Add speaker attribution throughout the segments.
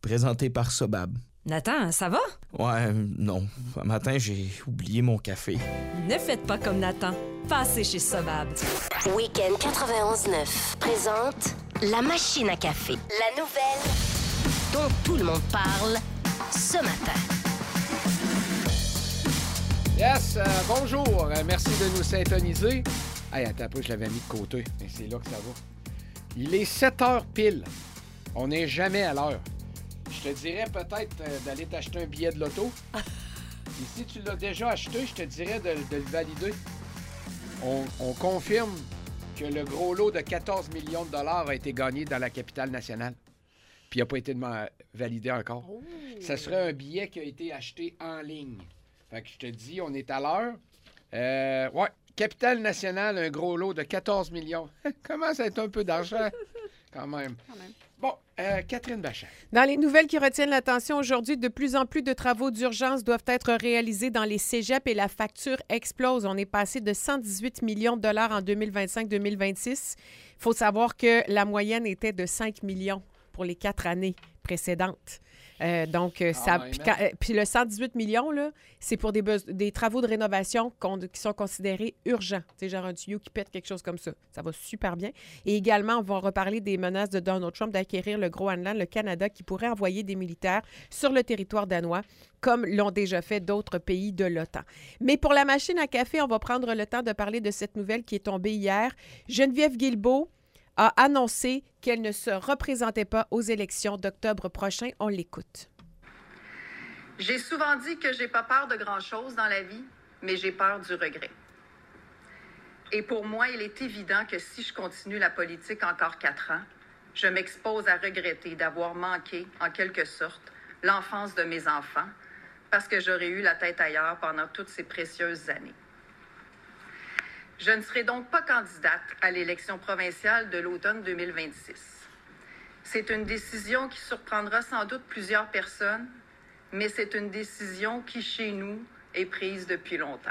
Speaker 1: présenté par Sobab.
Speaker 2: Nathan, ça va?
Speaker 1: Ouais, non. Un matin, j'ai oublié mon café.
Speaker 2: Ne faites pas comme Nathan. Passez chez Sobab.
Speaker 3: Week-end 91.9 présente La Machine à café. La nouvelle dont tout le monde parle ce matin.
Speaker 4: Yes, bonjour. Merci de nous syntoniser. Hey, attends un peu, je l'avais mis de côté. Mais c'est là que ça va. Il est 7 heures pile. On n'est jamais à l'heure. Je te dirais peut-être d'aller t'acheter un billet de loto. Et si tu l'as déjà acheté, je te dirais de le valider. On confirme que le gros lot de 14 millions de dollars a été gagné dans la capitale nationale. Puis il n'a pas été validé encore. Oh. Ça serait un billet qui a été acheté en ligne. Fait que je te dis, on est à l'heure. Ouais, capitale nationale, un gros lot de 14 millions. Commence à être un peu d'argent, quand même. Bon, Catherine Bachat.
Speaker 5: Dans les nouvelles qui retiennent l'attention aujourd'hui, de plus en plus de travaux d'urgence doivent être réalisés dans les cégeps et la facture explose. On est passé de 118 millions de dollars en 2025-2026. Il faut savoir que la moyenne était de 5 millions pour les 4 années précédentes. Puis le 118 millions, là, c'est pour des travaux de rénovation qui sont considérés urgents. C'est genre un tuyau qui pète, quelque chose comme ça. Ça va super bien. Et également, on va reparler des menaces de Donald Trump d'acquérir le Groenland, le Canada, qui pourrait envoyer des militaires sur le territoire danois, comme l'ont déjà fait d'autres pays de l'OTAN. Mais pour la machine à café, on va prendre le temps de parler de cette nouvelle qui est tombée hier. Geneviève Guilbeault a annoncé qu'elle ne se représentait pas aux élections d'octobre prochain. On l'écoute.
Speaker 6: J'ai souvent dit que j'ai pas peur de grand-chose dans la vie, mais j'ai peur du regret. Et pour moi, il est évident que si je continue la politique encore 4 ans, je m'expose à regretter d'avoir manqué, en quelque sorte, l'enfance de mes enfants, parce que j'aurais eu la tête ailleurs pendant toutes ces précieuses années. Je ne serai donc pas candidate à l'élection provinciale de l'automne 2026. C'est une décision qui surprendra sans doute plusieurs personnes, mais c'est une décision qui, chez nous, est prise depuis longtemps.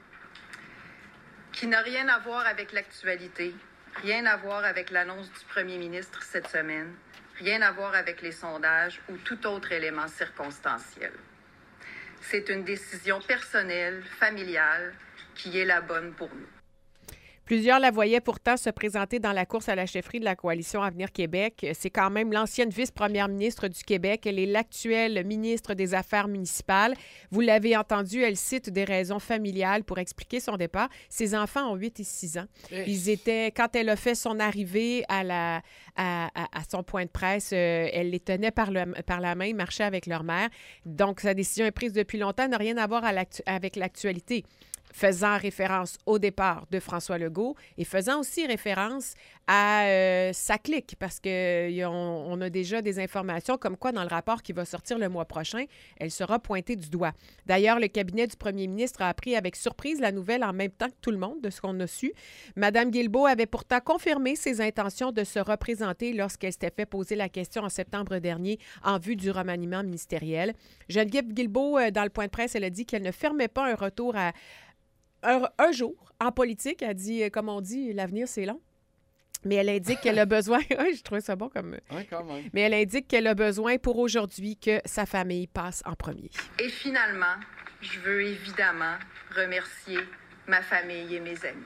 Speaker 6: Qui n'a rien à voir avec l'actualité, rien à voir avec l'annonce du premier ministre cette semaine, rien à voir avec les sondages ou tout autre élément circonstanciel. C'est une décision personnelle, familiale, qui est la bonne pour nous.
Speaker 5: Plusieurs la voyaient pourtant se présenter dans la course à la chefferie de la Coalition Avenir Québec. C'est quand même l'ancienne vice-première ministre du Québec. Elle est l'actuelle ministre des Affaires municipales. Vous l'avez entendu, elle cite des raisons familiales pour expliquer son départ. Ses enfants ont 8 et 6 ans. Ils étaient, quand elle a fait son arrivée à son point de presse, elle les tenait par la main, marchait avec leur mère. Donc, sa décision est prise depuis longtemps, n'a rien à voir avec l'actualité. Faisant référence au départ de François Legault et faisant aussi référence à sa clique, parce qu'on a déjà des informations comme quoi, dans le rapport qui va sortir le mois prochain, elle sera pointée du doigt. D'ailleurs, le cabinet du premier ministre a appris avec surprise la nouvelle en même temps que tout le monde, de ce qu'on a su. Mme Guilbeault avait pourtant confirmé ses intentions de se représenter lorsqu'elle s'était fait poser la question en septembre dernier en vue du remaniement ministériel. Geneviève Guilbeault, dans le point de presse, elle a dit qu'elle ne fermait pas un retour à un jour en politique. Elle dit, comme on dit, l'avenir, c'est long. Mais elle indique qu'elle a besoin... Oui, je trouvais ça bon comme...
Speaker 4: Oui, quand même.
Speaker 5: Mais elle indique qu'elle a besoin pour aujourd'hui que sa famille passe en premier.
Speaker 6: Et finalement, je veux évidemment remercier ma famille et mes amis.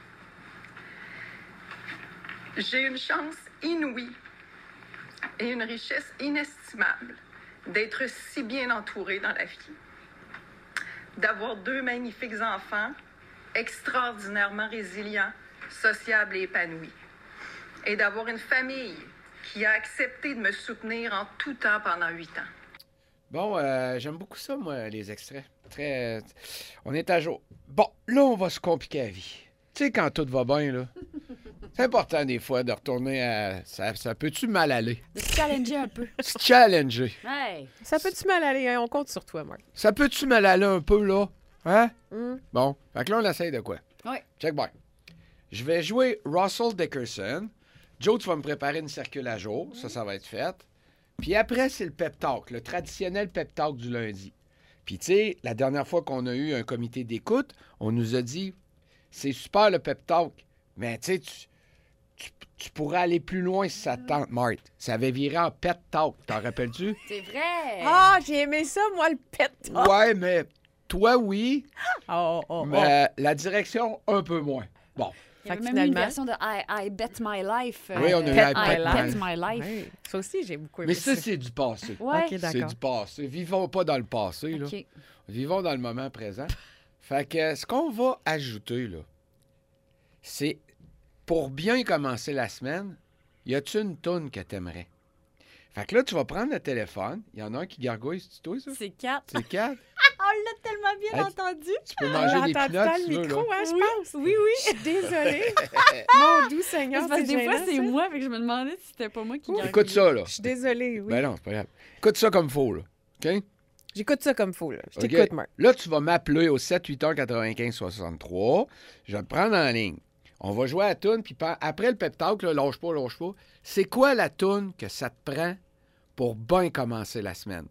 Speaker 6: J'ai une chance inouïe et une richesse inestimable d'être si bien entourée dans la vie. D'avoir 2 magnifiques enfants, extraordinairement résilients, sociables et épanouis. Et d'avoir une famille qui a accepté de me soutenir en tout temps pendant 8 ans.
Speaker 4: Bon, j'aime beaucoup ça, moi, les extraits. On est à jour. Bon, là, on va se compliquer la vie. Tu sais, quand tout va bien, là, c'est important des fois de retourner à... Ça peut-tu mal aller?
Speaker 7: De se challenger un peu.
Speaker 4: Se challenger.
Speaker 7: Hey.
Speaker 5: Ça peut-tu mal aller? Hein? On compte sur toi, Marc.
Speaker 4: Ça peut-tu mal aller un peu, là? Hein? Bon, fait que là, on essaye de quoi?
Speaker 7: Oui.
Speaker 4: Check bien. Je vais jouer Russell Dickerson. Joe, tu vas me préparer une circule à jour. Ça va être fait. Puis après, c'est le pep talk, le traditionnel pep talk du lundi. Puis, tu sais, la dernière fois qu'on a eu un comité d'écoute, on nous a dit, c'est super le pep talk, mais tu sais, tu pourrais aller plus loin si ça te tente, Marthe. Ça avait viré en pet talk, t'en rappelles-tu?
Speaker 7: C'est vrai.
Speaker 5: Ah, j'ai aimé ça, moi, le pet talk.
Speaker 4: Ouais, mais toi, oui,
Speaker 5: Oh.
Speaker 4: mais la direction, un peu moins. Bon.
Speaker 7: Il y avait
Speaker 5: Fait que
Speaker 7: même une
Speaker 5: finalement-
Speaker 7: version de I Bet My Life.
Speaker 4: Oui, on a eu
Speaker 5: Pet
Speaker 4: I
Speaker 5: My
Speaker 4: Bet
Speaker 5: Life.
Speaker 7: Bet My Life.
Speaker 5: Ouais. Ça aussi, j'ai beaucoup aimé
Speaker 4: Mais
Speaker 5: ça.
Speaker 4: ça, c'est du passé.
Speaker 7: Ouais.
Speaker 5: OK,
Speaker 4: C'est
Speaker 5: d'accord.
Speaker 4: du passé. Vivons pas dans le passé, là.
Speaker 7: OK.
Speaker 4: Vivons dans le moment présent. Fait que ce qu'on va ajouter, là, c'est pour bien commencer la semaine, y a-tu une toune que t'aimerais? Fait que là, tu vas prendre le téléphone. Il y en a un qui gargouille, c'est toi, ça?
Speaker 7: C'est 4.
Speaker 4: C'est 4.
Speaker 7: On l'a tellement bien
Speaker 4: Hey,
Speaker 7: entendu.
Speaker 4: Tu peux
Speaker 5: On
Speaker 4: manger
Speaker 5: a
Speaker 4: des
Speaker 5: entendu
Speaker 4: pinottes
Speaker 5: dans
Speaker 4: si
Speaker 5: le
Speaker 4: tu veux,
Speaker 5: micro,
Speaker 4: là.
Speaker 5: hein, je pense. Oui. Je suis désolée. Mon doux Seigneur,
Speaker 7: Parce que des fois,
Speaker 5: gênant,
Speaker 7: c'est
Speaker 5: ça.
Speaker 7: moi, fait que je me demandais si c'était pas moi qui gargouillais.
Speaker 4: Écoute ça, là.
Speaker 5: Je suis désolée, oui.
Speaker 4: Ben non, c'est pas grave. Écoute ça comme faut, là. OK?
Speaker 5: J'écoute ça comme faux, là. Je
Speaker 4: OK.
Speaker 5: t'écoute, Marc.
Speaker 4: Là, tu vas m'appeler au 781-95-63. Je vais te prendre en ligne. On va jouer à la toune, puis après le pep talk, là, lâche pas. C'est quoi la toune que ça te prend pour bien commencer la semaine?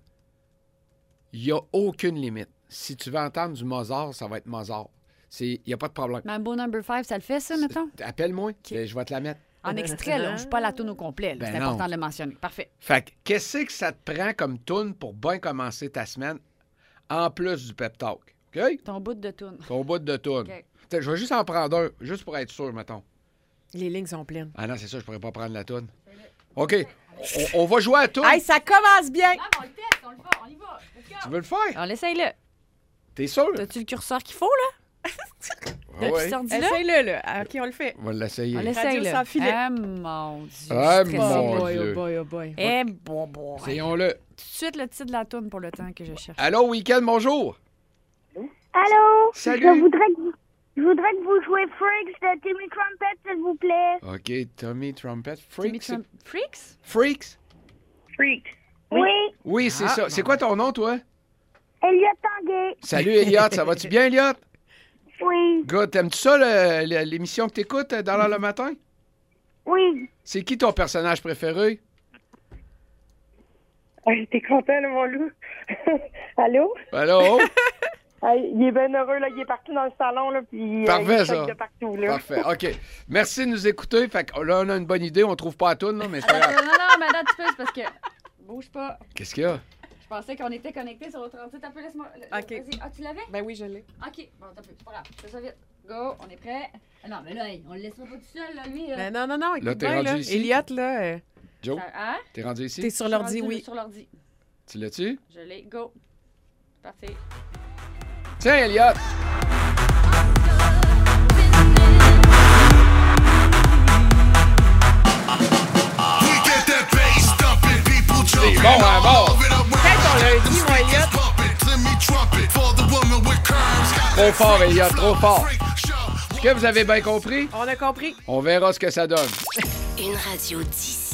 Speaker 4: Il n'y a aucune limite. Si tu veux entendre du Mozart, ça va être Mozart. Il n'y a pas de problème.
Speaker 7: Mambo Number 5, ça le fait, ça, mettons?
Speaker 4: Appelle-moi, je vais te la mettre.
Speaker 7: En extrait, là. On joue pas la toune au complet. là.
Speaker 4: Ben
Speaker 7: C'est
Speaker 4: non.
Speaker 7: important de le mentionner. Parfait.
Speaker 4: Fait que, qu'est-ce que ça te prend comme toune pour bien commencer ta semaine, en plus du pep talk? OK?
Speaker 7: Ton bout de toune.
Speaker 4: Ton bout de toune.
Speaker 7: OK.
Speaker 4: T'sais, je vais juste en prendre un, juste pour être sûr, mettons.
Speaker 5: Les lignes sont pleines.
Speaker 4: Ah non, c'est ça, je pourrais pas prendre la toune. OK. On va jouer à la toune.
Speaker 5: Hey, ça commence bien!
Speaker 7: On le teste, on le fait, on y va.
Speaker 4: Tu veux le faire?
Speaker 7: On l'essaye là.
Speaker 4: T'es sûr?
Speaker 7: T'as-tu le curseur qu'il faut, là?
Speaker 4: Ah ouais.
Speaker 7: Sorti là?
Speaker 5: Essaye-le, là. Ah, OK, on le fait.
Speaker 4: On va l'essayer.
Speaker 7: On l'essaye
Speaker 5: Radio
Speaker 7: là.
Speaker 5: sans filet.
Speaker 7: Ah, mon Dieu.
Speaker 4: Ah,
Speaker 7: je suis
Speaker 4: mon
Speaker 7: stressée.
Speaker 4: Dieu.
Speaker 5: Oh boy.
Speaker 7: Eh, bon.
Speaker 4: Essayons-le.
Speaker 7: Tout de suite, le titre de la toune pour le temps que je cherche.
Speaker 4: Allô, Week-end, bonjour.
Speaker 8: Allô?
Speaker 4: Salut.
Speaker 8: Je voudrais que vous jouiez Freaks de Timmy Trumpet, s'il vous plaît.
Speaker 4: OK, Tommy Trumpet.
Speaker 7: Timmy
Speaker 4: Freaks.
Speaker 7: Freaks?
Speaker 4: Freaks?
Speaker 8: Freaks. Oui.
Speaker 4: Oui, c'est ça. C'est quoi ton nom, toi?
Speaker 8: Elliot Tanguay.
Speaker 4: Salut, Elliot. Ça va-tu bien, Elliot?
Speaker 8: Oui.
Speaker 4: Good. T'aimes-tu ça, l'émission que t'écoutes dans l'heure le matin?
Speaker 8: Oui.
Speaker 4: C'est qui ton personnage préféré?
Speaker 9: Ah, j'étais content, là, mon loup. Allô?
Speaker 4: Allô?
Speaker 9: Ah, il est bien heureux, là. Il est partout dans le salon, là, puis
Speaker 4: Parfait,
Speaker 9: il
Speaker 4: ça.
Speaker 9: choque de partout, là.
Speaker 4: Parfait. OK. Merci de nous écouter. Fait que là, on a une bonne idée. On trouve pas la toune, là, mais c'est pas grave.
Speaker 7: Non, mais attends un petit peu, c'est parce que... Bouge pas.
Speaker 4: Qu'est-ce qu'il y a?
Speaker 7: Je pensais qu'on était connectés sur le 37. T'as peu, laisse-moi...
Speaker 5: OK.
Speaker 7: Vas-y. Ah, tu l'avais?
Speaker 5: Ben oui, je l'ai.
Speaker 7: OK. Bon, t'as peu. C'est pas grave. Fais ça vite. Go, on est prêt. Ah non, mais là, hey, on le laissera pas tout seul, là, lui.
Speaker 5: Ben non, écoute
Speaker 4: Là, t'es
Speaker 5: bien,
Speaker 4: rendu
Speaker 5: là.
Speaker 4: ici?
Speaker 5: Elliot, là,
Speaker 4: Joe,
Speaker 7: Hein?
Speaker 4: t'es rendu ici?
Speaker 5: t'es sur
Speaker 7: Je suis
Speaker 5: l'ordi,
Speaker 7: rendue
Speaker 5: oui.
Speaker 7: Sur l'ordi.
Speaker 4: Tu l'as-tu?
Speaker 7: Je l'ai. Go. C'est parti.
Speaker 4: Tiens, Elliot! C'est bon, hein, bon!
Speaker 5: Peut-être on l'a dit, moi, Elliot.
Speaker 4: Trop fort, Elliot, trop fort. Est-ce que vous avez bien compris?
Speaker 5: On a compris.
Speaker 4: On verra ce que ça donne.
Speaker 3: Une radio d'ici.